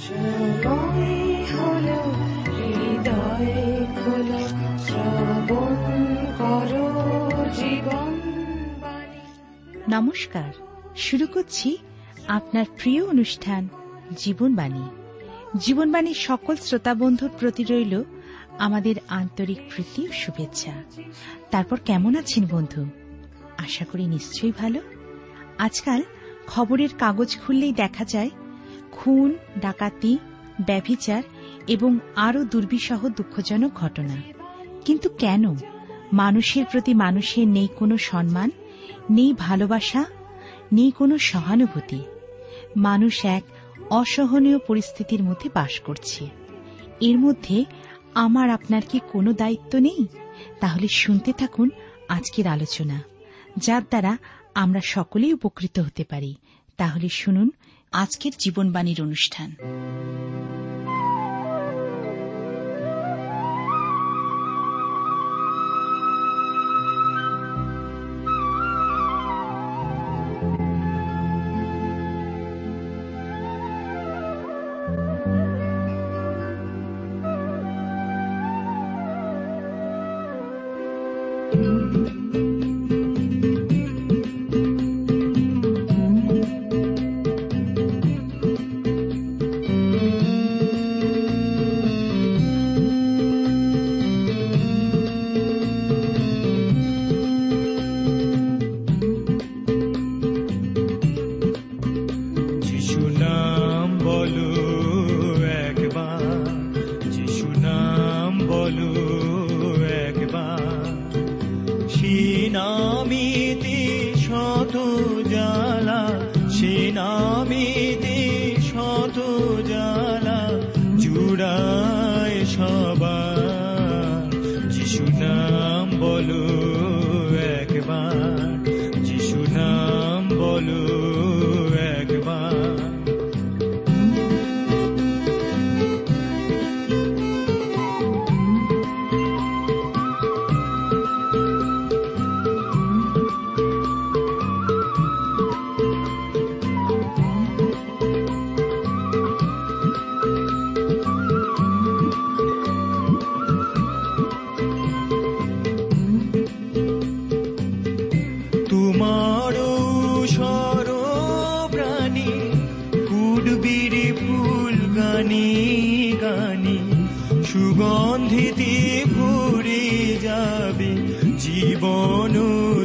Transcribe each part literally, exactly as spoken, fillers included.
সময় হলো হৃদয় খোলো, শ্রবণ করো জীবন বাণী। নমস্কার, শুরু করছি আপনার প্রিয় অনুষ্ঠান জীবনবাণী। জীবনবাণীর সকল শ্রোতা বন্ধুর প্রতি রইল আমাদের আন্তরিক প্রীতি ও শুভেচ্ছা। তারপর কেমন আছেন বন্ধু? আশা করি নিশ্চয়ই ভালো। আজকাল খবরের কাগজ খুললেই দেখা যায় খুন, ডাকাতি, ব্যভিচার এবং আরও দুর্বিষহ দুঃখজনক ঘটনা। কিন্তু কেন মানুষের প্রতি মানুষের নেই কোনো সম্মান, নেই ভালোবাসা, নেই কোনো সহানুভূতি? মানুষ এক অসহনীয় পরিস্থিতির মধ্যে বাস করছে। এর মধ্যে আমার আপনার কি কোনো দায়িত্ব নেই? তাহলে শুনতে থাকুন আজকের আলোচনা, যার দ্বারা আমরা সকলেই উপকৃত হতে পারি। তাহলে শুনুন আজকের জীবনবাণীর অনুষ্ঠান। সুগন্ধিতে ভরে যাবে জীবন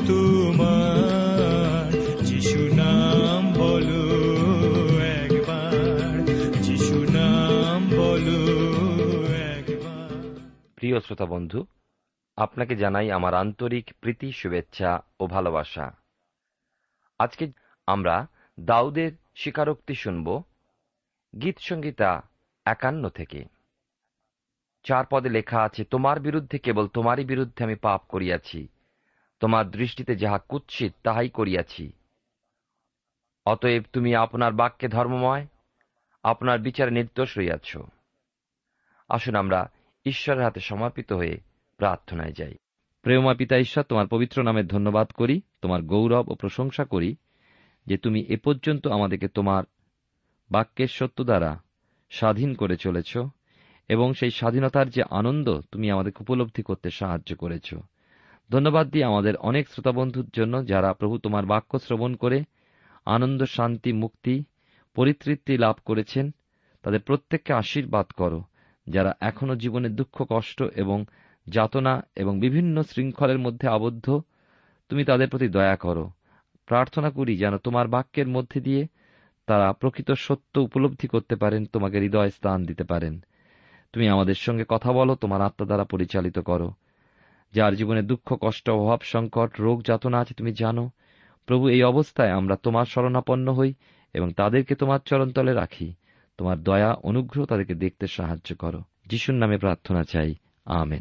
তোমার। যিশু নাম বলো একবার, যিশু নাম বলো একবার। প্রিয় শ্রোতা বন্ধু, আপনাকে জানাই আমার আন্তরিক প্রীতি, শুভেচ্ছা ও ভালোবাসা। আজকে আমরা দাউদের স্বীকারোক্তি শুনব গীত সংহিতা একান্ন থেকে। চার পদে লেখা আছে, তোমার বিরুদ্ধে কেবল তোমারই বিরুদ্ধে আমি পাপ করিয়াছি, তোমার দৃষ্টিতে যাহা কুৎসিত তাহাই করিয়াছি। অতএব তুমি আপনার বাক্যে ধর্মময়, আপনার বিচারে নির্দোষ রইয়াছ। আসুন আমরা ঈশ্বরের হাতে সমর্পিত হয়ে প্রার্থনায় যাই। প্রেমময় পিতা ঈশ্বর, তোমার পবিত্র নামে ধন্যবাদ করি, তোমার গৌরব ও প্রশংসা করি যে তুমি এ পর্যন্ত আমাদেরকে তোমার বাক্যের সত্য দ্বারা স্বাধীন করে চলেছ এবং সেই স্বাধীনতার যে আনন্দ তুমি আমাদেরকে উপলব্ধি করতে সাহায্য করেছ। ধন্যবাদ দিই আমাদের অনেক শ্রোতাবন্ধুর জন্য যারা প্রভু তোমার বাক্য শ্রবণ করে আনন্দ, শান্তি, মুক্তি, পরিতৃপ্তি লাভ করেছেন। তাদের প্রত্যেককে আশীর্বাদ করো। যারা এখনও জীবনে দুঃখ, কষ্ট এবং যাতনা এবং বিভিন্ন শৃঙ্খলের মধ্যে আবদ্ধ, তুমি তাদের প্রতি দয়া করো। প্রার্থনা করি যেন তোমার বাক্যের মধ্যে দিয়ে তারা প্রকৃত সত্য উপলব্ধি করতে পারেন, তোমাকে হৃদয় স্থান দিতে পারেন। তুমি আমাদের সঙ্গে কথা বলো, তোমার আত্মা দ্বারা পরিচালিত করো। যার জীবনে দুঃখ, কষ্ট, অভাব, সংকট, রোগ, যাতনা আছে তুমি জানো। প্রভু, এই অবস্থায় আমরা তোমার শরণাপন্ন হই এবং তাদেরকে তোমার চরণতলে রাখি। তোমার দয়া, অনুগ্রহ তাদেরকে দেখতে সাহায্য করো। যিশুর নামে প্রার্থনা চাই, আমেন।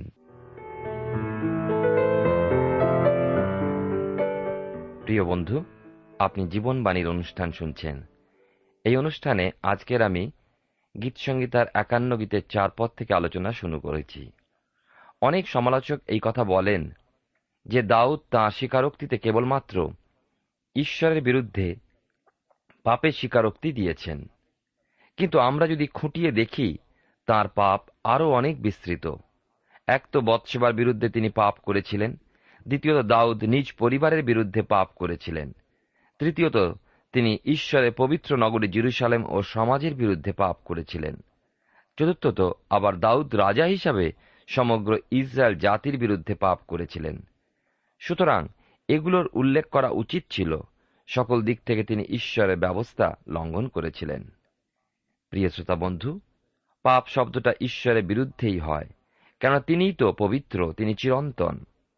প্রিয় বন্ধু, আপনি জীবনবাণীর অনুষ্ঠান শুনছেন। এই অনুষ্ঠানে আজকের আমি গীত সংহিতার একান্ন গীতের চার পদ থেকে আলোচনা শুরু করেছি। অনেক সমালোচক এই কথা বলেন যে দাউদ তাঁর স্বীকারোক্তিতে কেবলমাত্র ঈশ্বরের বিরুদ্ধে পাপের স্বীকারোক্তি দিয়েছেন, কিন্তু আমরা যদি খুঁটিয়ে দেখি তার পাপ আরও অনেক বিস্তৃত। এক তো বৎসেবার বিরুদ্ধে তিনি পাপ করেছিলেন, দ্বিতীয়ত দাউদ নিজ পরিবারের বিরুদ্ধে পাপ করেছিলেন, তৃতীয়ত তিনি ঈশ্বরের পবিত্র নগরী জেরুজালেম ও সমাজের বিরুদ্ধে পাপ করেছিলেন, চতুর্থত আবার দাউদ রাজা হিসাবে সমগ্র ইসরায়েল জাতির বিরুদ্ধে পাপ করেছিলেন। সুতরাং এগুলোর উল্লেখ করা উচিত ছিল। সকল দিক থেকে তিনি ঈশ্বরের ব্যবস্থা লঙ্ঘন করেছিলেন। প্রিয় শ্রোতা বন্ধু, পাপ শব্দটা ঈশ্বরের বিরুদ্ধেই হয়, কেননা তিনিই তো পবিত্র, তিনি চিরন্তন।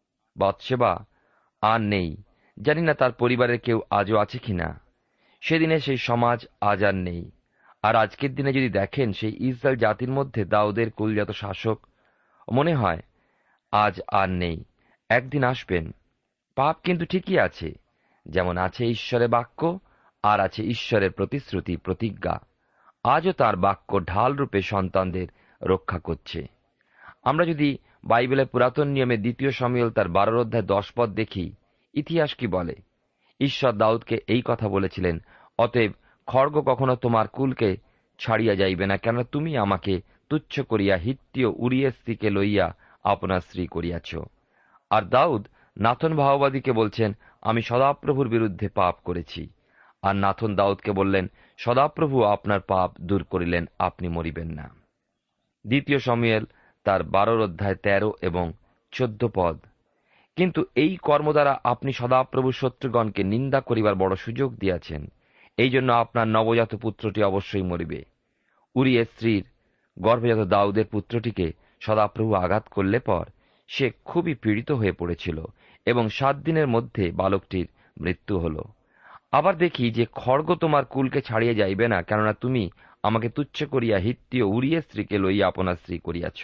বাতশেবা আর নেই, জানি না তার পরিবারের কেউ আজও আছে কিনা। সেদিনে সেই সমাজ আজ আর নেই। আর আজকের দিনে যদি দেখেন সেই ইসরায়েল জাতির মধ্যে দাউদের কুলজাত শাসক মনে হয় আজ আর নেই। একদিন আসবেন। পাপ কিন্তু ঠিকই আছে, যেমন আছে ঈশ্বরের বাক্য আর আছে ঈশ্বরের প্রতিশ্রুতি, প্রতিজ্ঞা। আজও তার বাক্য ঢাল রূপে সন্তানদের রক্ষা করছে। আমরা যদি বাইবেলের পুরাতন নিয়মে দ্বিতীয় শমূয়েল তার বারোর অধ্যায় দশ পদ দেখি, ইতিহাস কি বলে? ঈশ্বর দাউদকে এই কথা বলেছিলেন, অতএব খড়গ কখনো তোমার কুলকে ছাড়িয়া যাইবে না, কেননা তুমি আমাকে তুচ্ছ করিয়া হিত্তীয় উরিয়ের স্ত্রীকে লইয়া আপনার স্ত্রী করিয়াছ। আর দাউদ নাথন ভাওবাদীকে বলছেন, আমি সদাপ্রভুর বিরুদ্ধে পাপ করেছি। আর নাথন দাউদকে বললেন, সদাপ্রভু আপনার পাপ দূর করিলেন, আপনি মরিবেন না। দ্বিতীয় শমূয়েল তার বারোর অধ্যায় তেরো এবং চোদ্দ পদ। কিন্তু এই কর্ম দ্বারা আপনি সদাপ্রভু শত্রুগণকে নিন্দা করিবার বড় সুযোগ দিয়াছেন। এই জন্য আপনার নবজাত পুত্রটি অবশ্যই মরিবে। উরিয়ের স্ত্রীর গর্ভজাত দাউদের পুত্রটিকে সদাপ্রভু আঘাত করলে পর সে খুবই পীড়িত হয়ে পড়েছিল এবং সাত দিনের মধ্যে বালকটির মৃত্যু হল। আবার দেখি যে খড়গ তোমার কুলকে ছাড়িয়ে যাইবে না, কেননা তুমি আমাকে তুচ্ছ করিয়া হিত্তীয় উরিয়ের স্ত্রীকে লইয়া আপনার স্ত্রী করিয়াছ।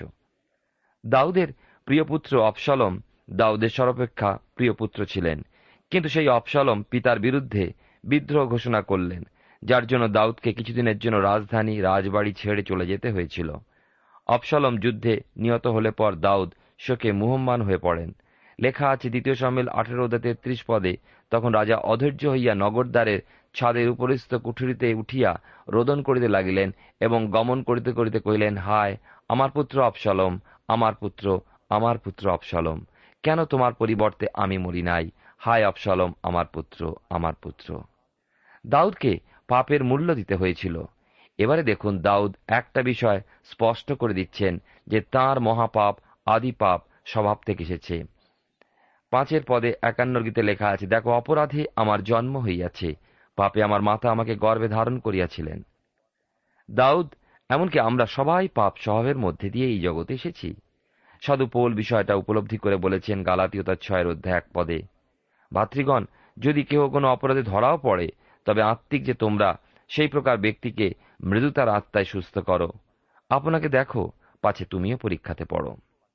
দাউদের প্রিয়পুত্র অবশালোম দাউদের সর্বাপেক্ষা প্রিয়পুত্র ছিলেন, কিন্তু সেই অবশালোম পিতার বিরুদ্ধে বিদ্রোহ ঘোষণা করলেন, যার জন্য দাউদকে কিছুদিনের জন্য রাজধানী রাজবাড়ি ছেড়ে চলে যেতে হয়েছিল। অবশালোম যুদ্ধে নিহত হলে পর দাউদ শোকে মুহ্যমান হয়ে পড়েন। লেখা আছে দ্বিতীয় শমূয়েল আঠেরো অধ্যায় তেত্রিশ পদে, তখন রাজা অধৈর্য হইয়া নগরদ্বারের ছাদের উপরিস্থ কুঠুরিতে উঠিয়া রোদন করিতে লাগিলেন এবং গমন করিতে করিতে কহিলেন, হায় আমার পুত্র অবশালোম, আমার পুত্র, আমার পুত্র অবশালোম, কেন তোমার পরিবর্তে আমি মরি নাই? হায় অবশালোম, আমার পুত্র, আমার পুত্র। দাউদকে পাপের মূল্য দিতে হয়েছিল। এবারে দেখুন দাউদ একটা বিষয় স্পষ্ট করে দিচ্ছেন যে তাঁর মহাপাপ আদি পাপ স্বভাব থেকে এসেছে। পাঁচের পদে একান্ন গীতে লেখা আছে, দেখো অপরাধে আমার জন্ম হইয়াছে, পাপে আমার মাতা আমাকে গর্ভে ধারণ করিয়াছিলেন। দাউদ এমনকি আমরা সবাই পাপ স্বভাবের মধ্যে দিয়ে এই জগতে এসেছি। সাধু পৌল বিষয়টা উপলব্ধি করে বলেছেন গালাতীয় তার ছয়ের অধ্যায় এক পদে, ভাতৃগণ, যদি কেহ কোনো অপরাধে ধরাও পড়ে, তবে আত্মিক যে তোমরা সেই প্রকার ব্যক্তিকে মৃদুতার আত্মায় সুস্থ করো। আপনাকে দেখো, পাছে তুমিও পরীক্ষাতে পড়ো।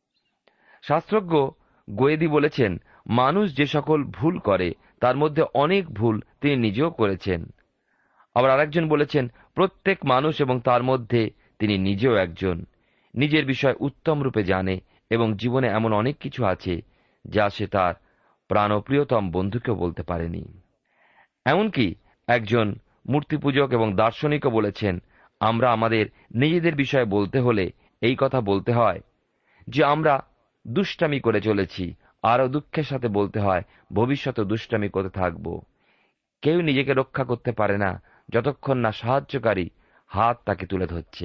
শাস্ত্রজ্ঞ গোয়েদি বলেছেন, মানুষ যে সকল ভুল করে তার মধ্যে অনেক ভুল তিনি নিজেও করেছেন। আবার আরেকজন বলেছেন, প্রত্যেক মানুষ এবং তার মধ্যে তিনি নিজেও একজন নিজের বিষয় উত্তম রূপে জানে এবং জীবনে এমন অনেক কিছু আছে যা সে তার প্রাণপ্রিয়তম বন্ধুকেও বলতে পারেনি। এমনকি একজন মূর্তিপূজক এবং দার্শনিকও বলেছেন, আমরা আমাদের নিজেদের বিষয়ে বলতে হলে এই কথা বলতে হয় যে আমরা দুষ্টামি করে চলেছি, আরও দুঃখের সাথে বলতে হয় ভবিষ্যতে দুষ্টামি করতে থাকব। কেউ নিজেকে রক্ষা করতে পারে না যতক্ষণ না সাহায্যকারী হাত তাকে তুলে ধরছে।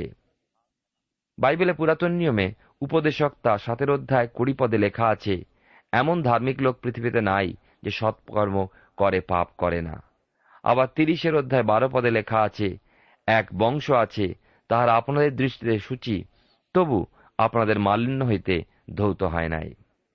বাইবেলে পুরাতন নিয়মে উপদেশক তা সাতের অধ্যায় কুড়ি পদে লেখা আছে, এমন ধার্মিক লোক পৃথিবীতে নাই যে সৎকর্ম করে পাপ করে না। আবার তিরিশের অধ্যায় বারো পদে লেখা আছে, এক বংশ আছে তাহারা আপনাদের দৃষ্টিতে সূচি, তবু আপনাদের মালিন্য হইতে ধৌত হয় নাই।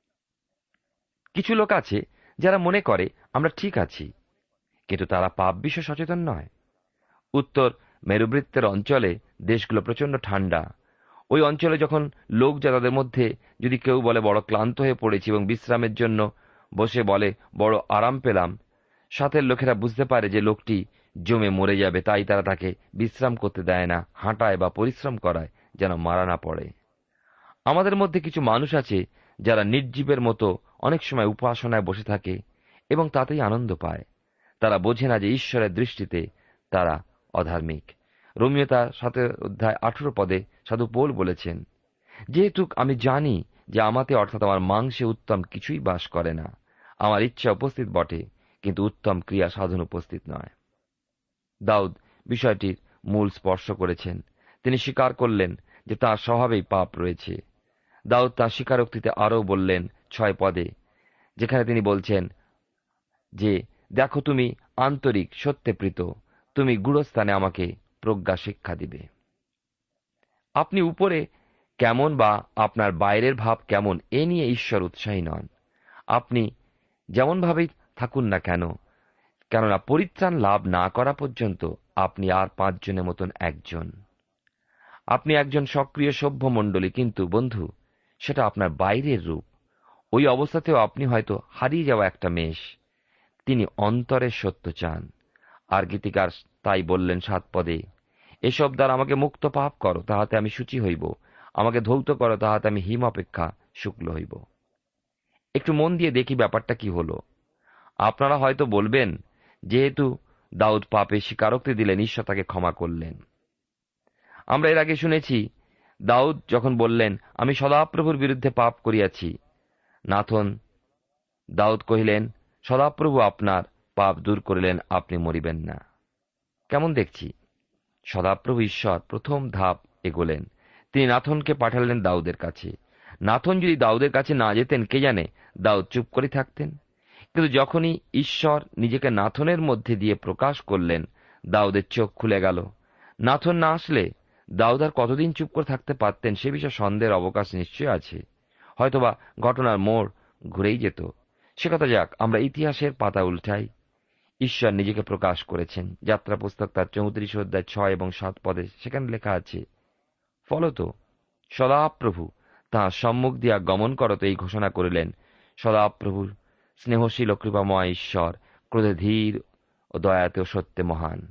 কিছু লোক আছে যারা মনে করে আমরা ঠিক আছি, কিন্তু তারা পাপ বিষয়ে সচেতন নয়। উত্তর মেরুবৃত্তের অঞ্চলে দেশগুলো প্রচন্ড ঠান্ডা। ওই অঞ্চলে যখন লোক যা তাদের মধ্যে যদি কেউ বলে বড় ক্লান্ত হয়ে পড়েছি এবং বিশ্রামের জন্য বসে বলে বড় আরাম পেলাম, সাথের লোকেরা বুঝতে পারে যে লোকটি জমে মরে যাবে, তাই তারা তাকে বিশ্রাম করতে দেয় না, হাঁটায় বা পরিশ্রম করায় যেন মারা না পড়ে। আমাদের মধ্যে কিছু মানুষ আছে যারা নির্জীবের মতো অনেক সময় উপাসনায় বসে থাকে এবং তাতেই আনন্দ পায়। তারা বোঝে না যে ঈশ্বরের দৃষ্টিতে তারা অধার্মিক। রোমীয় তার সাথে অধ্যায় আঠেরো পদে সাধু পৌল বলেছেন, যেহেতু আমি জানি যে আমাতে অর্থাৎ আমার মাংসে উত্তম কিছুই বাস করে না, আমার ইচ্ছা উপস্থিত বটে, কিন্তু উত্তম ক্রিয়া সাধন উপস্থিত নয়। দাউদ বিষয়টির মূল স্পর্শ করেছেন। তিনি স্বীকার করলেন যে তাঁর স্বভাবেই পাপ রয়েছে। দাউদ তাঁর স্বীকারোক্তিতে আরও বললেন ছয় পদে, যেখানে তিনি বলছেন যে, দেখো তুমি আন্তরিক সত্যে প্রীত, তুমি গুড়স্থানে আমাকে প্রজ্ঞা শিক্ষা দিবে। আপনি উপরে কেমন বা আপনার বাইরের ভাব কেমন, এ নিয়ে ঈশ্বর উৎসাহী নন। আপনি যেমনভাবেই থাকুন না কেন, কেননা পরিত্রাণ লাভ না করা পর্যন্ত আপনি আর পাঁচজনের মতন একজন। আপনি একজন সক্রিয় সভ্য মণ্ডলী, কিন্তু বন্ধু, সেটা আপনার বাইরের রূপ। ওই অবস্থাতেও আপনি হয়তো হারিয়ে যাওয়া একটা মেষ। তিনি অন্তরের সত্য চান। আর গীতিকার তাই বললেন সাত পদে, এসব দ্বারা আমাকে মুক্ত পাপ করো, তাহাতে আমি শুচি হইব, আমাকে ধৌত করো, তাহাতে আমি হিম অপেক্ষা শুক্ল হইব। একটু মন দিয়ে দেখি ব্যাপারটা কি হলো। আপনারা হয়তো বলবেন, যেহেতু দাউদ পাপে স্বীকারোক্তি দিলেন, ঈশ্বর তাকে ক্ষমা করলেন। আমরা এর আগে শুনেছি, দাউদ যখন বললেন, আমি সদাপ্রভুর বিরুদ্ধে পাপ করিয়াছি, নাথন দাউদ কহিলেন, সদাপ্রভু আপনার পাপ দূর করিলেন, আপনি মরিবেন না। কেমন দেখছি, সদাপ্রভু ঈশ্বর প্রথম ধাপ এগোলেন। তিনি নাথনকে পাঠালেন দাউদের কাছে। নাথন যদি দাউদের কাছে না যেতেন, কে জানে দাউদ চুপ করে থাকতেন। কিন্তু যখনই ঈশ্বর নিজেকে নাথনের মধ্যে দিয়ে প্রকাশ করলেন, দাউদের চোখ খুলে গেল। নাথন না আসলে দাউদ আর কতদিন চুপ করে থাকতে পারতেন, সে বিষয়ে সন্দেহের অবকাশ নিশ্চয় আছে। হয়তোবা ঘটনার মোড় ঘুরেই যেত। সে কথা যাক, আমরা ইতিহাসের পাতা উল্টাই। ঈশ্বর নিজেকে প্রকাশ করেছেন। যাত্রা পুস্তক তার চৌত্রিশ অধ্যায় ছয় এবং সাত পদে সেখানে লেখা আছে, ফলত সদাপ্রভু তাঁর সম্মুখ দিয়া গমন করত এই ঘোষণা করিলেন, সদাপ্রভু স্নেহশীল ও কৃপাময় ঈশ্বর, ক্রোধে ধীর ও দয়াতেও সত্যে মহান।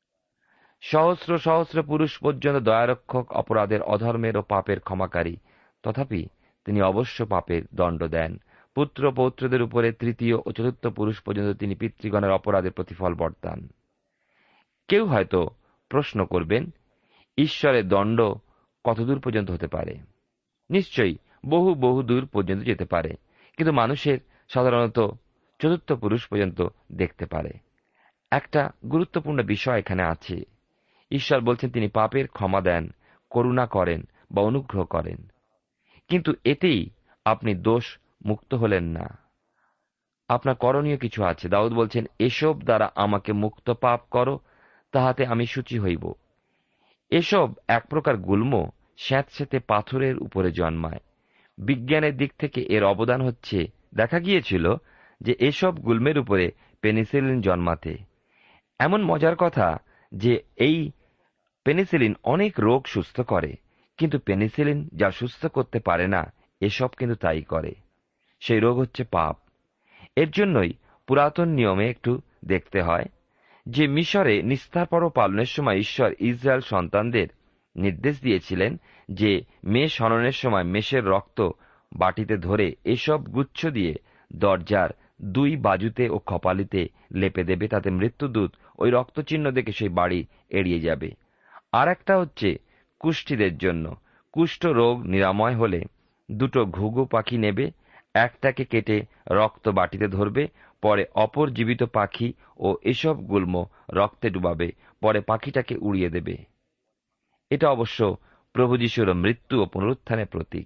সহস্র সহস্র পুরুষ পর্যন্ত দয়ারক্ষক, অপরাধের, অধর্মের ও পাপের ক্ষমাকারী। তথাপি তিনি অবশ্য পাপের দণ্ড দেন। পুত্র পৌত্রদের উপরে তৃতীয় ও চতুর্থ পুরুষ পর্যন্ত তিনি পিতৃগণের অপরাধের প্রতিফল বর্তান। কেউ হয়তো প্রশ্ন করবেন, ঈশ্বরের দণ্ড কতদূর পর্যন্ত হতে পারে? নিশ্চয়ই বহু বহু দূর পর্যন্ত যেতে পারে, কিন্তু মানুষের সাধারণত চতুর্থ পুরুষ পর্যন্ত দেখতে পারে। একটা গুরুত্বপূর্ণ বিষয় এখানে আছে। ঈশ্বর বলছেন তিনি পাপের ক্ষমা দেন, করুণা করেন বা অনুগ্রহ করেন, কিন্তু এতেই আপনি দোষ মুক্ত হলেন না। আপনার করণীয় কিছু আছে। দাউদ বলছেন, এসব দ্বারা আমাকে মুক্ত পাপ করো, তাহাতে আমি শুচি হইব। এসব এক প্রকার গুল্ম, স্যাঁতস্যাঁতে পাথরের উপরে জন্মায়। বিজ্ঞানের দিক থেকে এর অবদান হচ্ছে, দেখা গিয়েছিল যে এসব গুল্মের উপরে পেনিসিলিন জন্মাতে। এমন মজার কথা যে এই পেনিসিলিন অনেক রোগ সুস্থ করে, কিন্তু পেনিসিলিন যা সুস্থ করতে পারে না, এসব কিন্তু তাই করে। সেই রোগ হচ্ছে পাপ। এর জন্যই পুরাতন নিয়মে একটু দেখতে হয় যে মিশরে নিস্তার পর্ব পালনের সময় ঈশ্বর ইসরায়েল সন্তানদের নির্দেশ দিয়েছিলেন যে মেষ হননের সময় মেষের রক্ত বাটিতে ধরে এসব গুচ্ছ দিয়ে দরজার দুই বাজুতে ও কপালিতে লেপে দেবে, তাতে মৃত্যুদূত ওই রক্তচিহ্ন দেখে সেই বাড়ি এড়িয়ে যাবে। আর একটা হচ্ছে কুষ্ঠীদের জন্য। কুষ্ঠ রোগ নিরাময় হলে দুটো ঘুঘু পাখি নেবে, একটাকে কেটে রক্ত বাটিতে ধরবে, পরে অপর জীবিত পাখি ও এসব গুল্ম রক্তে ডুবাবে, পরে পাখিটাকে উড়িয়ে দেবে। এটা অবশ্য প্রভু যীশুর মৃত্যু ও পুনরুত্থানের প্রতীক।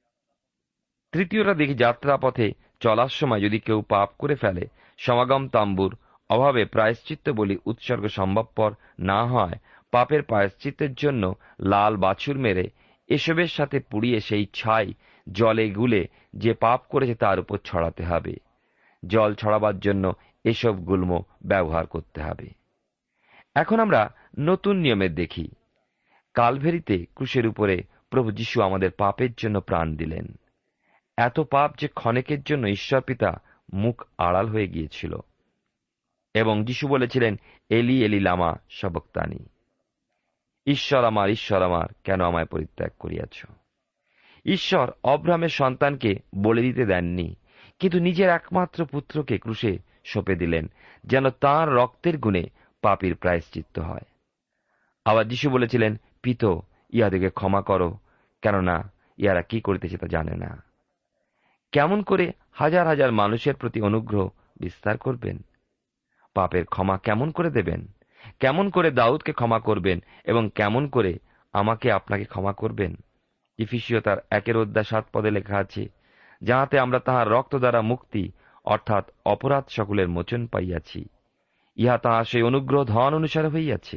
তৃতীয়টা দেখি, যাত্রাপথে চলার সময় যদি কেউ পাপ করে ফেলে, সমাগম তাম্বুর অভাবে প্রায়শ্চিত্ত বলি উৎসর্গ সম্ভবপর না হয়, পাপের প্রায়শ্চিত্তের জন্য লাল বাছুর মেরে এসবের সাথে পুড়িয়ে সেই ছাই জলে গুলে যে পাপ করেছে তার উপর ছড়াতে হবে। জল ছড়াবার জন্য এসব গুল্ম ব্যবহার করতে হবে। এখন আমরা নতুন নিয়মের দেখি। কালভেরিতে ক্রুশের উপরে প্রভু যীশু আমাদের পাপের জন্য প্রাণ দিলেন। এত পাপ যে ক্ষণেকের জন্য ঈশ্বর পিতা মুখ আড়াল হয়ে গিয়েছিল, এবং যীশু বলেছিলেন, এলি এলি লামা সবক্তানি, ঈশ্বর আমার, ঈশ্বর আমার, কেন আমায় পরিত্যাগ করিয়াছ। ঈশ্বর অব্রাহামের সন্তানকে বলে দিতে দেননি, কিন্তু নিজের একমাত্র পুত্রকে ক্রুশে সঁপে দিলেন, যেন তাঁর রক্তের গুণে পাপীর প্রায়শ্চিত্ত হয়। আবার যীশু বলেছিলেন, পিতো, ইহাদেরকে ক্ষমা করো, কেননা ইহারা কি করিতেছে তা জানে না। কেমন করে হাজার হাজার মানুষের প্রতি অনুগ্রহ বিস্তার করবেন? পাপের ক্ষমা কেমন করে দেবেন? কেমন করে দাউদকে ক্ষমা করবেন এবং কেমন করে আমাকে আপনাকে ক্ষমা করবেন? ইফিসীয় তার একের অধ্যায় সাত পদে লেখা আছে, যাহাতে আমরা তাহার রক্ত দ্বারা মুক্তি অর্থাৎ অপরাধ সকলের মোচন পাইয়াছি। ইহা তাহার সেই অনুগ্রহ ধন অনুসারে হইয়াছে।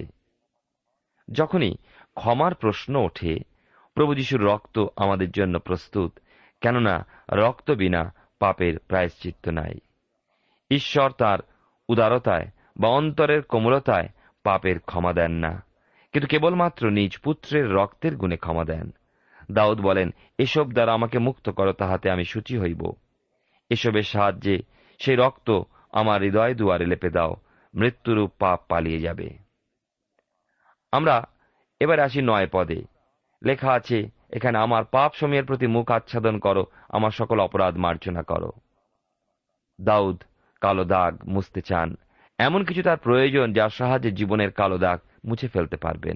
যখনই ক্ষমার প্রশ্ন ওঠে, প্রভু যীশুর রক্ত আমাদের জন্য প্রস্তুত, কেননা রক্ত বিনা পাপের প্রায়শ্চিত্ত নাই। ঈশ্বর তার উদারতায় বা অন্তরের কোমলতায় পাপের ক্ষমা দেন না, কিন্তু কেবলমাত্র নিজ পুত্রের রক্তের গুণে ক্ষমা দেন। দাউদ বলেন, এসব দ্বারা আমাকে মুক্ত করো, তাহাতে আমি শুচি হইব। এসবের সাহায্যে সেই রক্ত আমার হৃদয় দুয়ারে লেপে দাও, মৃত্যুরূপ পাপ পালিয়ে যাবে। আমরা এবার আসি নয় পদে। লেখা আছে এখানে, আমার পাপ সমূহের প্রতি মুখ আচ্ছাদন করো, আমার সকল অপরাধ মার্জনা করো। দাউদ কালো দাগ মুছতে চান। এমন কিছু তার প্রয়োজন যার সাহায্যে জীবনের কালো দাগ মুছে ফেলতে পারবেন।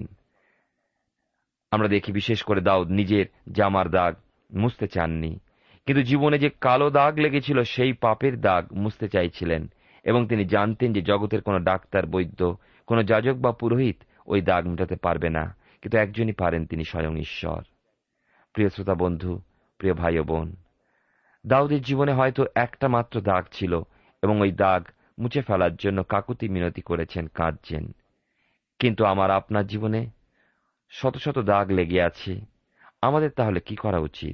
আমরা দেখি বিশেষ করে দাউদ নিজের জামার দাগ মুছতে চাননি, কিন্তু জীবনে যে কালো দাগ লেগেছিল সেই পাপের দাগ মুছতে চাইছিলেন, এবং তিনি জানতেন যে জগতের কোনো ডাক্তার, বৈদ্য, কোনো যাজক বা পুরোহিত ওই দাগ মেটাতে পারবে না, কিন্তু একজনই পারেন, তিনি স্বয়ং ঈশ্বর। প্রিয় শ্রোতা বন্ধু, প্রিয় ভাই ও বোন, দাউদের জীবনে হয়তো একটা মাত্র দাগ ছিল, এবং ওই দাগ মুছে ফেলার জন্য কাকুতি মিনতি করেছেন, কাঁদছেন। কিন্তু আমার আপনার জীবনে শত শত দাগ লেগে আছে। আমাদের তাহলে কি করা উচিত?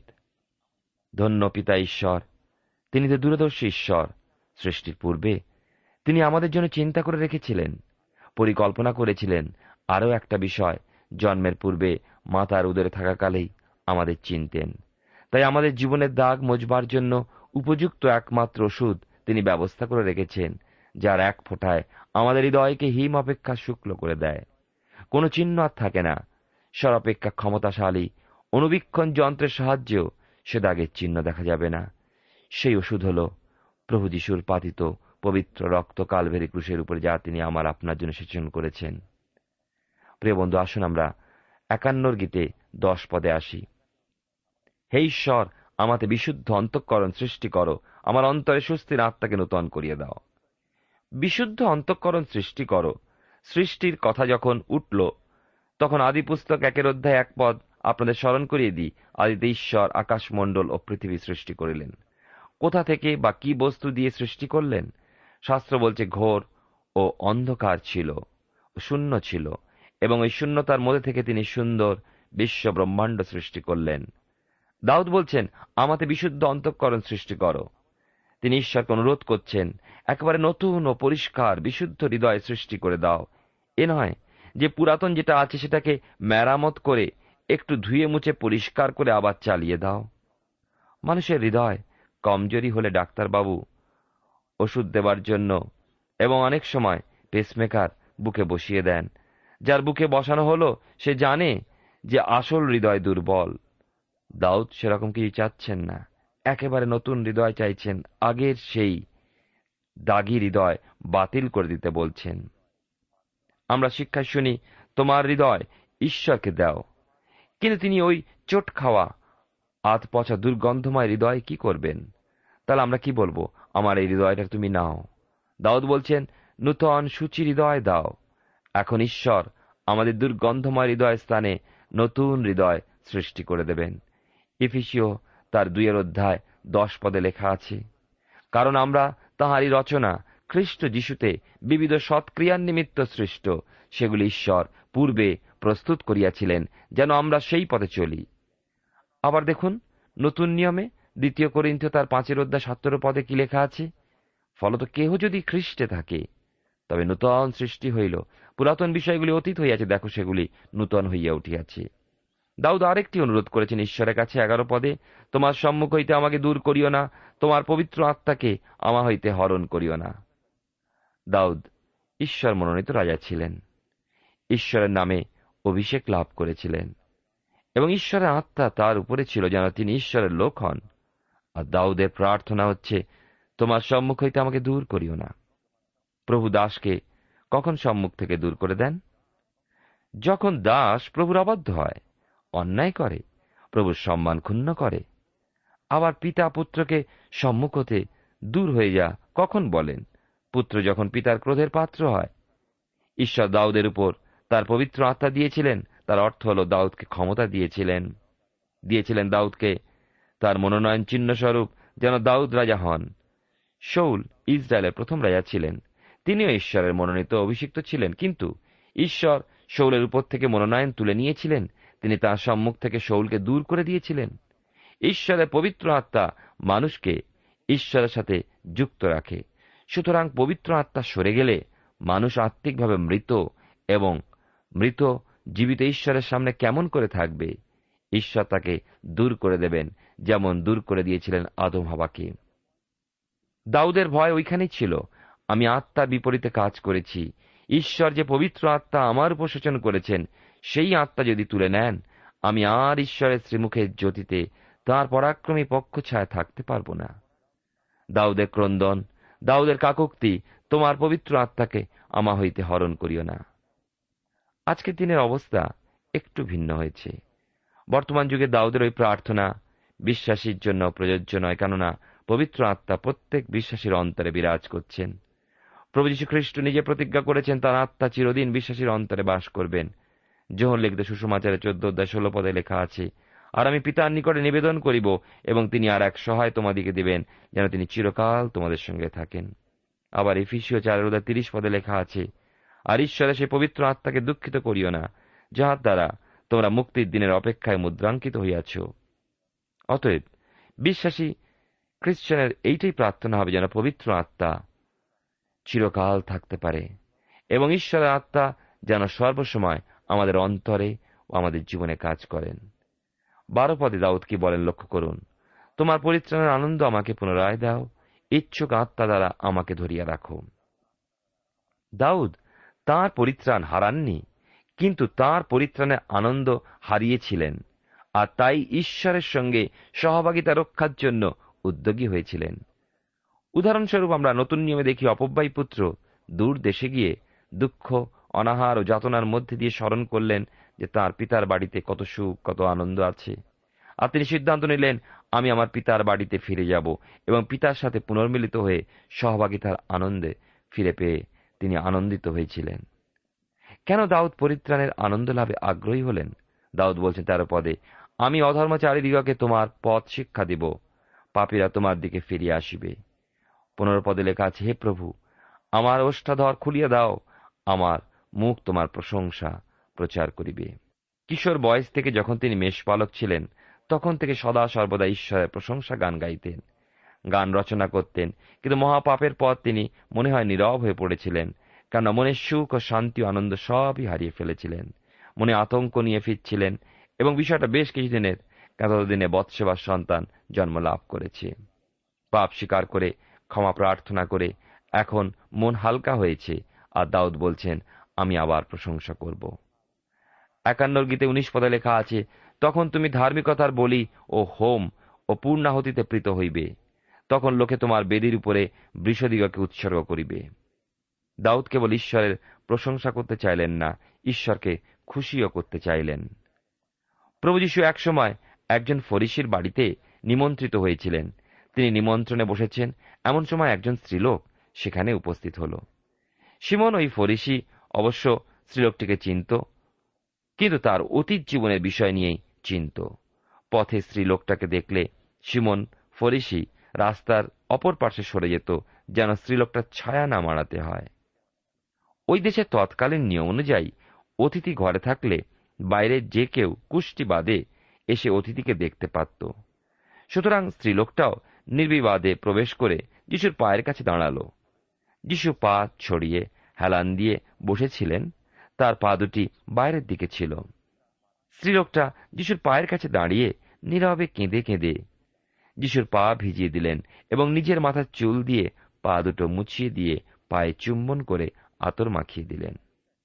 ধন্য পিতা ঈশ্বর, তিনি তো দূরদর্শী ঈশ্বর। সৃষ্টির পূর্বে তিনি আমাদের জন্য চিন্তা করে রেখেছিলেন, পরিকল্পনা করেছিলেন। আরও একটা বিষয়, জন্মের পূর্বে মাতার উদরে থাকাকালেই আমাদের চিনতেন। তাই আমাদের জীবনের দাগ মোচবার জন্য উপযুক্ত একমাত্র ওষুধ তিনি ব্যবস্থা করে রেখেছেন, যার এক ফোঁটায় আমাদের হৃদয়কে হিম অপেক্ষা শুক্ল করে দেয়। কোনো চিহ্ন আর থাকে না। সর্বাপেক্ষা ক্ষমতাশালী অনুবীক্ষণ যন্ত্রের সাহায্যেও সে দাগের চিহ্ন দেখা যাবে না। সেই ওষুধ হল প্রভু যীশুর পাতিত পবিত্র রক্ত কালভেরি ক্রুশের উপরে, যা তিনি আমার আপনার জন্য সেচন করেছেন। প্রিয় বন্ধু, আসুন আমরা একান্নর গীতে দশ পদে আসি। হে ঈশ্বর, আমাতে বিশুদ্ধ অন্তঃকরণ সৃষ্টি করো, আমার অন্তরে সুস্থির আত্মাকে নূতন করিয়ে দাও। বিশুদ্ধ অন্তঃকরণ সৃষ্টি করো। সৃষ্টির কথা যখন উঠল, তখন আদি পুস্তক একের অধ্যায় এক পদ আপনাদের স্মরণ করিয়ে দিই। আদিতে ঈশ্বর আকাশমণ্ডল ও পৃথিবী সৃষ্টি করিলেন। কোথা থেকে বা কি বস্তু দিয়ে সৃষ্টি করলেন? শাস্ত্র বলছে ঘোর ও অন্ধকার ছিল, শূন্য ছিল, এবং ওই শূন্যতার মধ্যে থেকে তিনি সুন্দর বিশ্ব ব্রহ্মাণ্ড সৃষ্টি করলেন। দাউদ বলছেন, আমাতে বিশুদ্ধ অন্তঃকরণ সৃষ্টি করো। তিনি ঈশ্বরকে অনুরোধ করছেন, একেবারে নতুন ও পরিষ্কার বিশুদ্ধ হৃদয় সৃষ্টি করে দাও। এ নয় যে পুরাতন যেটা আছে সেটাকে মেরামত করে একটু ধুয়ে মুছে পরিষ্কার করে আবার চালিয়ে দাও। মানুষের হৃদয় কমজোরি হলে ডাক্তারবাবু ওষুধ দেবার জন্য এবং অনেক সময় পেসমেকার বুকে বসিয়ে দেন। যার বুকে বসানো হলো সে জানে যে আসল হৃদয় দুর্বল। দাউদ সেরকম কিছু চাচ্ছেন না, একেবারে নতুন হৃদয় চাইছেন। আগের সেই দাগি হৃদয় বাতিল করে দিতে বলছেন। আমরা শিক্ষায় শুনি, তোমার হৃদয় ঈশ্বরকে দাও, কিন্তু তিনি ওই চোট খাওয়া আধ পচা দুর্গন্ধময় হৃদয় কি করবেন? তাহলে আমরা কি বলবো? আমার এই হৃদয়টা তুমি নাও। দাউদ বলছেন, নূতন সূচি হৃদয় দাও। এখন ঈশ্বর আমাদের দুর্গন্ধময় হৃদয় স্থানে নতুন হৃদয় সৃষ্টি করে দেবেন। ইফিসীয় তার দুইয়ের অধ্যায় দশ পদে লেখা আছে, কারণ আমরা তাঁহারই রচনা, খ্রিস্ট যিশুতে বিবিধ সৎক্রিয়ার নিমিত্ত সৃষ্ট, সেগুলি ঈশ্বর পূর্বে প্রস্তুত করিয়াছিলেন যেন আমরা সেই পথে চলি। আবার দেখুন নতুন নিয়মে দ্বিতীয় করিন্থীয় তার পাঁচের অধ্যায় সতেরো পদে কি লেখা আছে, ফলত কেহ যদি খ্রিস্টে থাকে তবে নূতন সৃষ্টি হইল, পুরাতন বিষয়গুলি অতীত হইয়াছে, দেখো সেগুলি নূতন হইয়া উঠিয়াছে। দাউদ আরেকটি অনুরোধ করেছেন ঈশ্বরের কাছে এগারো পদে, তোমার সম্মুখ হইতে আমাকে দূর করিও না, তোমার পবিত্র আত্মাকে আমার হইতে হরণ করিও না। দাউদ ঈশ্বর মনোনীত রাজা ছিলেন, ঈশ্বরের নামে অভিষেক লাভ করেছিলেন, এবং ঈশ্বরের আত্মা তার উপরে ছিল যেন তিনি ঈশ্বরের লোক হন। আর দাউদের প্রার্থনা হচ্ছে, তোমার সম্মুখ হইতে আমাকে দূর করিও না। প্রভু দাসকে কখন সম্মুখ থেকে দূর করে দেন? যখন দাস প্রভুর অবাধ্য হয়, অন্যায় করে, প্রভুর সম্মান ক্ষুণ্ণ করে, আবার পিতা পুত্রকে সম্মুখ হতে দূর হয়ে যা কখন বলেন, পুত্র যখন পিতার ক্রোধের পাত্র হয়। ঈশ্বর দাউদের উপর তার পবিত্র আত্মা দিয়েছিলেন, তার অর্থ হল দাউদকে ক্ষমতা দিয়েছিলেন দিয়েছিলেন দাউদকে তার মনোনয়ন চিহ্ন স্বরূপ যেন দাউদ রাজা হন। শাউল ইসরায়েলের প্রথম রাজা ছিলেন, তিনিও ঈশ্বরের মনোনীত অভিষিক্ত ছিলেন, কিন্তু ঈশ্বর শাউলের উপর থেকে মনোনয়ন তুলে নিয়েছিলেন। তিনি তাঁর সম্মুখ থেকে শাউলকে দূর করে দিয়েছিলেন। ঈশ্বরের পবিত্র আত্মা মানুষকে ঈশ্বরের সাথে যুক্ত রাখে। সুতরাং পবিত্র আত্মা সরে গেলে মানুষ আত্মিকভাবে মৃত, এবং মৃত জীবিত ঈশ্বরের সামনে কেমন করে থাকবে? ঈশ্বর তাকে দূর করে দেবেন, যেমন দূর করে দিয়েছিলেন আদম হাওয়াকে। দাউদের ভয় ওইখানেই ছিল, আমি আত্মার বিপরীতে কাজ করেছি। ঈশ্বর যে পবিত্র আত্মা আমার উপর সেচন করেছেন, সেই আত্মা যদি তুলে নেন, আমি আর ঈশ্বরের শ্রীমুখের জ্যোতিতে তাঁর পরাক্রমী পক্ষ ছায়া থাকতে পারব না। দাউদের ক্রন্দন, দাউদের কাকুক্তি, তোমার পবিত্র আত্মাকে আমা হইতে হরণ করিও না। আজকের দিনের অবস্থা একটু ভিন্ন হয়েছে। বর্তমান যুগে দাউদের ওই প্রার্থনা বিশ্বাসীর জন্য প্রযোজ্য নয়, কেননা পবিত্র আত্মা প্রত্যেক বিশ্বাসীর অন্তরে বিরাজ করছেন। প্রভু যীশু খ্রিস্ট নিজে প্রতিজ্ঞা করেছেন তাঁর আত্মা চিরদিন বিশ্বাসীর অন্তরে বাস করবেন। যোহন লিখিত সুসমাচারে চোদ্দ অধ্যায় ষোলো পদে লেখা আছে, আর আমি পিতার নিকটে নিবেদন করিব, এবং তিনি আর এক সহায় তোমাদিকে দিবেন, যেন তিনি চিরকাল তোমাদের সঙ্গে থাকেন। আবার এফিসীয় চার অধ্যায় তিরিশ পদে লেখা আছে, আর ঈশ্বরের সেই পবিত্র আত্মাকে দুঃখিত করিও না, যাহার দ্বারা তোমরা মুক্তির দিনের অপেক্ষায় মুদ্রাঙ্কিত হইয়াছ। অতএব বিশ্বাসী খ্রিস্টানের এইটাই প্রার্থনা হবে, যেন পবিত্র আত্মা চিরকাল থাকতে পারে, এবং ঈশ্বরের আত্মা যেন সর্বসময় আমাদের অন্তরে ও আমাদের জীবনে কাজ করেন। বারো পদে দাউদ কি বলেন লক্ষ্য করুন, তোমার পরিত্রাণের আনন্দ আমাকে পুনরায় দাও, ইচ্ছুক আত্মা দ্বারা আমাকে ধরিয়া রাখো। দাউদ তাঁর পরিত্রাণ হারাননি, কিন্তু তাঁর পরিত্রাণের আনন্দ হারিয়েছিলেন, আর তাই ঈশ্বরের সঙ্গে সহভাগিতা রক্ষার জন্য উদ্যোগী হয়েছিলেন। উদাহরণস্বরূপ আমরা নতুন নিয়মে দেখি, অপব্যয়ী পুত্র দূর দেশে গিয়ে দুঃখ, অনাহার ও যাতনার মধ্যে দিয়ে স্মরণ করলেন যে তার পিতার বাড়িতে কত সুখ, কত আনন্দ আছে, আর তিনি সিদ্ধান্ত নিলেন, আমি আমার পিতার বাড়িতে ফিরে যাব, এবং পিতার সাথে পুনর্মিলিত হয়ে সহভাগিতার আনন্দে ফিরে পেয়ে তিনি আনন্দিত হয়েছিলেন। কেন দাউদ পরিত্রাণের আনন্দ লাভে আগ্রহী হলেন? দাউদ বলছেন তেরো পদে, আমি অধর্মচারীদিগকে তোমার পথ শিক্ষা দিব, পাপীরা তোমার দিকে ফিরিয়া আসিবে। পনেরো পদে লেখা আছে, হে প্রভু, আমার ওষ্ঠাধর খুলিয়া দাও, আমার মুখ তোমার প্রশংসা প্রচার করিবে। কিশোর বয়স থেকে যখন তিনি মেষপালক ছিলেন, তখন থেকে সদা সর্বদা ঈশ্বরের প্রশংসা গান গাইতেন, গান রচনা করতেন। কিন্তু মহাপাপের পর তিনি মনে হয় নীরব হয়ে পড়েছিলেন, কেননা মনের সুখ ও শান্তি ও আনন্দ সবই হারিয়ে ফেলেছিলেন। মনে আতঙ্ক নিয়ে ফিরছিলেন, এবং বিষয়টা বেশ কিছুদিনের, ততদিনে বৎসেবার সন্তান জন্ম লাভ করেছে। পাপ স্বীকার করে ক্ষমা প্রার্থনা করে এখন মন হালকা হয়েছে, আর দাউদ বলছেন, আমি আবার প্রশংসা করব। একান্নর গীতে উনিশ পদে লেখা আছে, তখন তুমি ধার্মিকতার বলি ও হোম ও পূর্ণাহতিতে প্রীত হইবে, তখন লোকে তোমার বেদির উপরে বৃষদিগকে উৎসর্গ করিবে। দাউদ কেবল ঈশ্বরের প্রশংসা করতে চাইলেন না, ঈশ্বরকে খুশিও করতে চাইলেন। প্রভু যীশু একসময় একজন ফরিসির বাড়িতে নিমন্ত্রিত হয়েছিলেন। তিনি নিমন্ত্রণে বসেছেন, এমন সময় একজন স্ত্রীলোক সেখানে উপস্থিত হল। সিমন ওই ফরিসি অবশ্য স্ত্রীলোকটিকে চিনত, কিন্তু তার অতীত জীবনের বিষয় নিয়েই চিন্ত। পথে স্ত্রীলোকটাকে দেখলে সিমন ফরিসি রাস্তার অপর পার্শ্বে সরে যেত, যেন স্ত্রীলোকটার ছায়া না মারাতে হয়। ওই দেশের তৎকালীন নিয়ম অনুযায়ী অতিথি ঘরে থাকলে বাইরে যে কেউ কুষ্টি বাদে এসে অতিথিকে দেখতে পারত। সুতরাং স্ত্রীলোকটাও নির্বিবাদে প্রবেশ করে যিশুর পায়ের কাছে দাঁড়াল। যিশু পা ছড়িয়ে হেলান দিয়ে বসেছিলেন, তার পা দুটি বাইরের দিকে ছিল। স্ত্রীলোকটা যিশুর পায়ের কাছে দাঁড়িয়ে নীরবে কেঁদে কেঁদে যিশুর পা ভিজিয়ে দিলেন, এবং নিজের মাথার চুল দিয়ে পা দুটো মুছিয়ে দিয়ে পায়ে চুম্বন করে আতর মাখিয়ে দিলেন।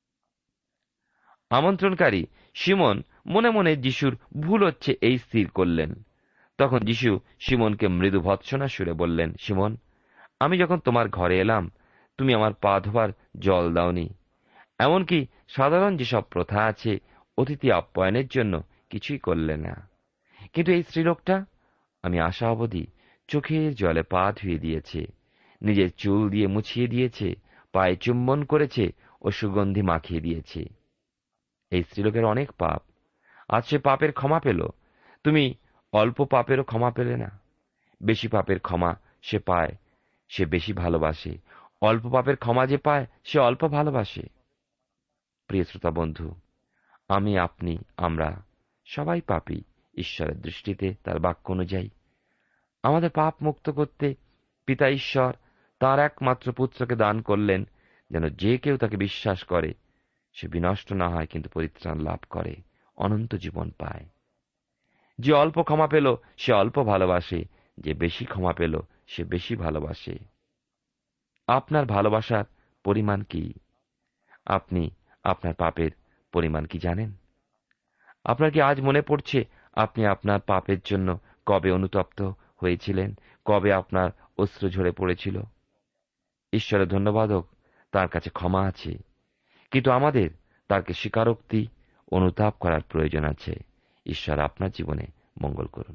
আমন্ত্রণকারী সিমন মনে মনে যিশুর ভুল হচ্ছে এই স্থির করলেন। তখন যিশু সিমনকে মৃদু ভৎসনা সুরে বললেন, সিমন, আমি যখন তোমার ঘরে এলাম, তুমি আমার পা ধোবার জল দাওনি, এমনকি সাধারণ যেসব প্রথা আছে অতিথি আপ্যায়নের জন্য কিছুই করলে না। কিন্তু এই স্ত্রীলোকটা, আমি আশা অবধি, চোখের জলে পা ধুয়ে দিয়েছে, নিজের চুল দিয়ে মুছিয়ে দিয়েছে, পায়ে চুম্বন করেছে ও সুগন্ধি মাখিয়ে দিয়েছে। এই স্ত্রীলোকের অনেক পাপ, আজ সে পাপের ক্ষমা পেল। তুমি অল্প পাপেরও ক্ষমা পেলে না। বেশি পাপের ক্ষমা সে পায়, সে বেশি ভালোবাসে। অল্প পাপের ক্ষমা যে পায়, সে অল্প ভালোবাসে। প্রিয় শ্রোতা বন্ধু, আমি, আপনি, আমরা সবাই পাপী ঈশ্বরের দৃষ্টিতে, তার বাক্য অনুযায়ী। আমাদের পাপ মুক্ত করতে পিতা ঈশ্বর তাঁর একমাত্র পুত্রকে দান করলেন, যেন যে কেউ তাকে বিশ্বাস করে সে বিনষ্ট না হয়, কিন্তু পরিত্রাণ লাভ করে, অনন্ত জীবন পায়। যে অল্প ক্ষমা পেল সে অল্প ভালোবাসে, যে বেশি ক্ষমা পেল সে বেশি ভালোবাসে। আপনার ভালোবাসার পরিমাণ কি? আপনি আপনার পাপের পরিমাণ কি জানেন? আপনার কি আজ মনে পড়ছে আপনি আপনার পাপের জন্য কবে অনুতপ্ত হয়েছিলেন, কবে আপনার অশ্রু ঝরে পড়েছিল? ঈশ্বরের ধন্যবাদ হোক, তার কাছে ক্ষমা আছে, কিন্তু আমাদের তাকে স্বীকারোক্তি, অনুতাপ করার প্রয়োজন আছে। ঈশ্বর আপনার জীবনে মঙ্গল করুন।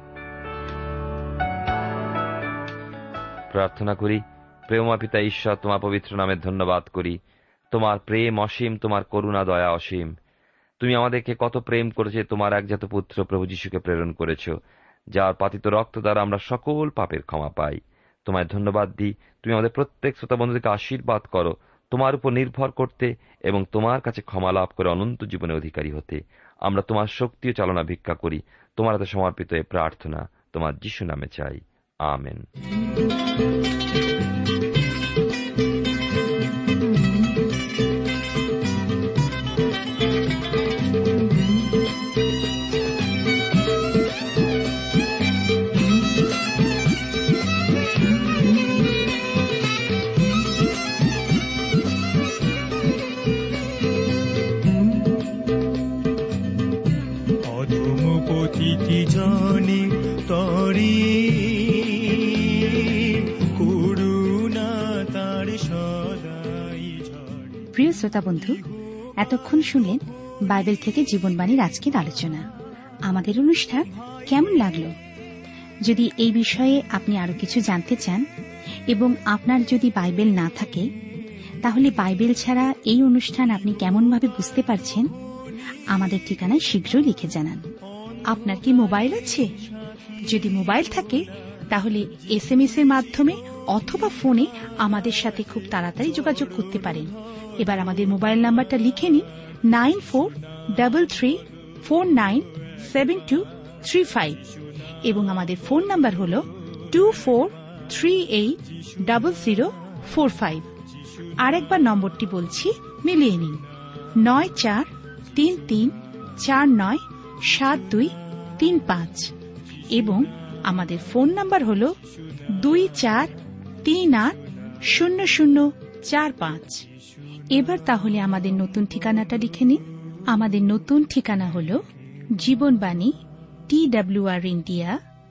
প্রার্থনা করি। প্রেমা পিতা ঈশ্বর, তোমার পবিত্র নামে ধন্যবাদ করি। তোমার প্রেম অসীম, তোমার করুণা দয়া অসীম। তুমি আমাদেরকে কত প্রেম করেছে, তোমার একজাত পুত্র প্রভু যীশুকে প্রেরণ করেছ, যার পাতিত রক্ত দ্বারা আমরা সকল পাপের ক্ষমা পাই। তোমায় ধন্যবাদ দিই। তুমি আমাদের প্রত্যেক শ্রোতা বন্ধুদেরকে আশীর্বাদ করো তোমার উপর নির্ভর করতে এবং তোমার কাছে ক্ষমা লাভ করে অনন্ত জীবনের অধিকারী হতে। আমরা তোমার শক্তি ও চালনা ভিক্ষা করি। তোমার হাতে সমর্পিত এই প্রার্থনা তোমার যিশু নামে চাই, আমেন। প্রিয় শ্রোতা বন্ধু, এতক্ষণ শুনলেন বাইবেল থেকে জীবনবাণীর আজকের আলোচনা। আমাদের অনুষ্ঠান কেমন লাগলো? যদি এই বিষয়ে আপনি আরো কিছু জানতে চান এবং আপনার যদি বাইবেল না থাকে, তাহলে বাইবেল ছাড়া এই অনুষ্ঠান আপনি কেমনভাবে বুঝতে পারছেন, আমাদের ঠিকানায় শীঘ্রই লিখে জানান। আপনার কি মোবাইল আছে? যদি মোবাইল থাকে তাহলে এস এম এস এর মাধ্যমে অথবা ফোনে আমাদের সাথে খুব তাড়াতাড়ি যোগাযোগ করতে পারেন। এবার আমাদের মোবাইল নাম্বারটা লিখে নিন, nine four double three four nine seven two three five, এবং আমাদের ফোন নাম্বার হল two four three eight double zero four five. আরেকবার নম্বরটি বলছি, মিলিয়ে নিন, নয় চার তিন তিন চার নয় সাত দুই তিন পাঁচ, এবং আমাদের ফোন নাম্বার হল দুই চার তিন আট শূন্য শূন্য চার পাঁচ। এবার তাহলে আমাদের নতুন ঠিকানাটা লিখে নিন। আমাদের নতুন ঠিকানা হল জীবনবাণী, T W R India,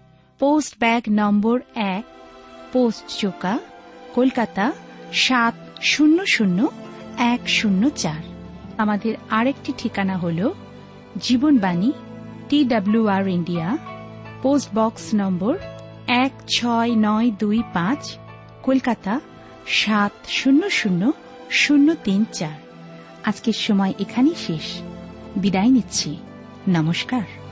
post bag নম্বর এক, পোস্ট চোকা, কলকাতা সাত শূন্য শূন্য এক শূন্য চার। আমাদের আরেকটি ঠিকানা হল জীবনবাণী, T W R India, post box নম্বর এক ছয় নয় দুই পাঁচ, কলকাতা সাত শূন্য শূন্য শূন্য তিন চার। আজকের সময় এখানেই শেষ। বিদায় নিচ্ছি। নমস্কার।